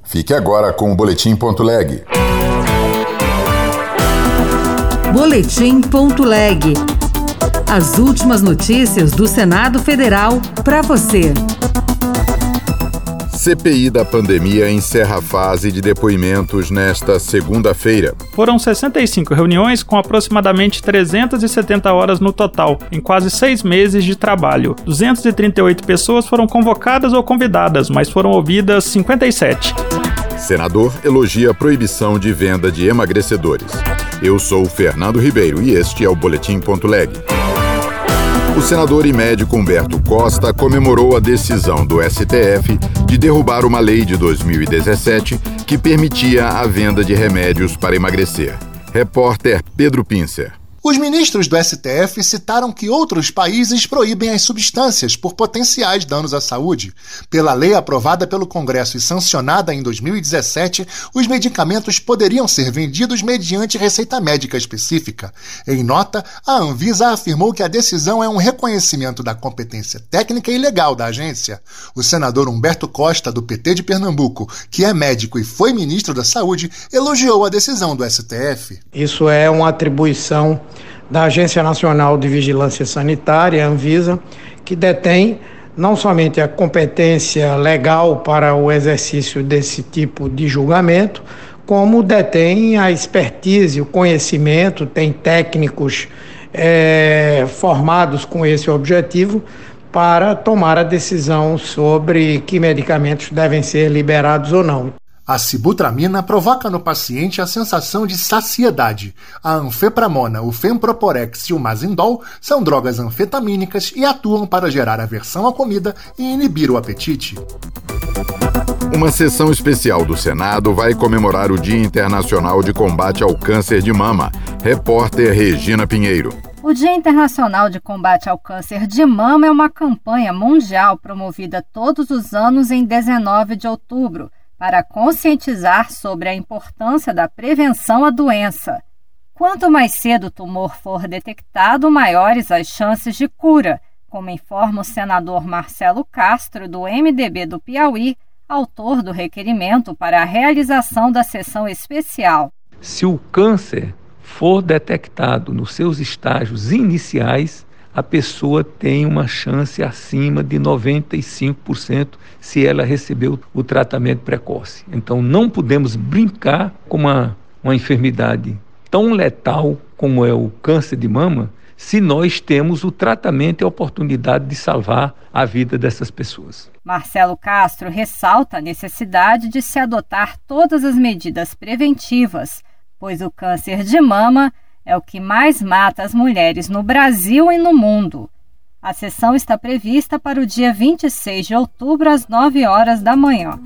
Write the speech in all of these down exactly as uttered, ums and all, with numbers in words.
Fique agora com o Boletim.leg. Boletim.leg. As últimas notícias do Senado Federal para você. C P I da pandemia encerra a fase de depoimentos nesta segunda-feira. Foram sessenta e cinco reuniões com aproximadamente trezentas e setenta horas no total, em quase seis meses de trabalho. duzentas e trinta e oito pessoas foram convocadas ou convidadas, mas foram ouvidas cinquenta e sete. Senador elogia a proibição de venda de emagrecedores. Eu sou Fernando Ribeiro e este é o Boletim.leg. O senador e médico Humberto Costa comemorou a decisão do S T F de derrubar uma lei de dois mil e dezessete que permitia a venda de remédios para emagrecer. Repórter Pedro Pincer. Os ministros do S T F citaram que outros países proíbem as substâncias por potenciais danos à saúde. Pela lei aprovada pelo Congresso e sancionada em dois mil e dezessete, os medicamentos poderiam ser vendidos mediante receita médica específica. Em nota, a Anvisa afirmou que a decisão é um reconhecimento da competência técnica e legal da agência. O senador Humberto Costa, do P T de Pernambuco, que é médico e foi ministro da Saúde, elogiou a decisão do S T F. Isso é uma atribuição da Agência Nacional de Vigilância Sanitária, Anvisa, que detém não somente a competência legal para o exercício desse tipo de julgamento, como detém a expertise, o conhecimento, tem técnicos é, formados com esse objetivo para tomar a decisão sobre que medicamentos devem ser liberados ou não. A sibutramina provoca no paciente a sensação de saciedade. A anfepramona, o femproporex e o mazindol são drogas anfetamínicas e atuam para gerar aversão à comida e inibir o apetite. Uma sessão especial do Senado vai comemorar o Dia Internacional de Combate ao Câncer de Mama. Repórter Regina Pinheiro. O Dia Internacional de Combate ao Câncer de Mama é uma campanha mundial promovida todos os anos em dezenove de outubro. Para conscientizar sobre a importância da prevenção à doença. Quanto mais cedo o tumor for detectado, maiores as chances de cura, como informa o senador Marcelo Castro, do M D B do Piauí, autor do requerimento para a realização da sessão especial. Se o câncer for detectado nos seus estágios iniciais, a pessoa tem uma chance acima de noventa e cinco por cento se ela recebeu o tratamento precoce. Então não podemos brincar com uma, uma enfermidade tão letal como é o câncer de mama, se nós temos o tratamento e a oportunidade de salvar a vida dessas pessoas. Marcelo Castro ressalta a necessidade de se adotar todas as medidas preventivas, pois o câncer de mama é o que mais mata as mulheres no Brasil e no mundo. A sessão está prevista para o dia vinte e seis de outubro, às nove horas da manhã.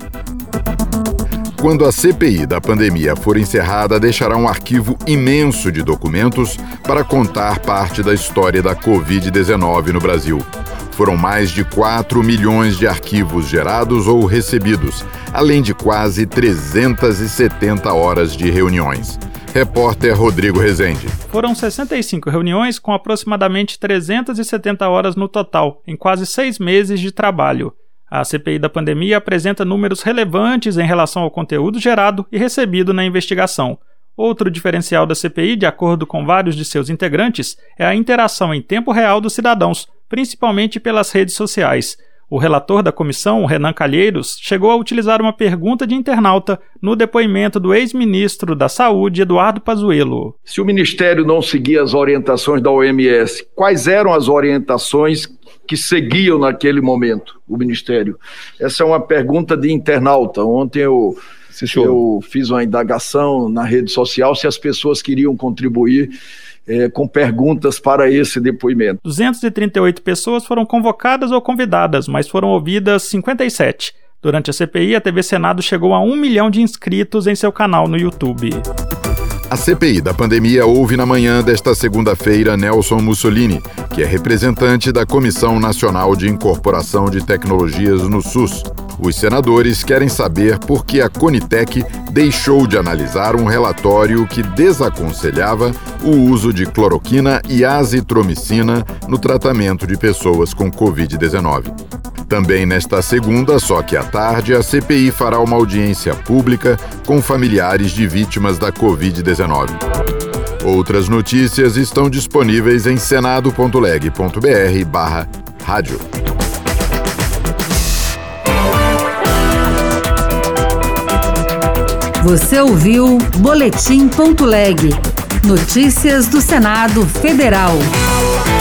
Quando a C P I da pandemia for encerrada, deixará um arquivo imenso de documentos para contar parte da história da covid dezenove no Brasil. Foram mais de quatro milhões de arquivos gerados ou recebidos, além de quase trezentas e setenta horas de reuniões. Repórter Rodrigo Rezende. Foram sessenta e cinco reuniões com aproximadamente trezentas e setenta horas no total, em quase seis meses de trabalho. A C P I da pandemia apresenta números relevantes em relação ao conteúdo gerado e recebido na investigação. Outro diferencial da C P I, de acordo com vários de seus integrantes, é a interação em tempo real dos cidadãos, principalmente pelas redes sociais. O relator da comissão, Renan Calheiros, chegou a utilizar uma pergunta de internauta no depoimento do ex-ministro da Saúde, Eduardo Pazuello. Se o Ministério não seguia as orientações da O M S, quais eram as orientações que seguiam naquele momento o Ministério? Essa é uma pergunta de internauta. Ontem eu, eu fiz uma indagação na rede social se as pessoas queriam contribuir É, com perguntas para esse depoimento. duzentas e trinta e oito pessoas foram convocadas ou convidadas, mas foram ouvidas cinquenta e sete. Durante a C P I, a T V Senado chegou a um milhão de inscritos em seu canal no YouTube. A C P I da pandemia ouve na manhã desta segunda-feira Nelson Mussolini, que é representante da Comissão Nacional de Incorporação de Tecnologias no SUS. Os senadores querem saber por que a Conitec deixou de analisar um relatório que desaconselhava o uso de cloroquina e azitromicina no tratamento de pessoas com covid dezenove. Também nesta segunda, só que à tarde, a C P I fará uma audiência pública com familiares de vítimas da covid dezenove. Outras notícias estão disponíveis em senado ponto leg ponto br barra rádio. Você ouviu Boletim ponto leg. Notícias do Senado Federal.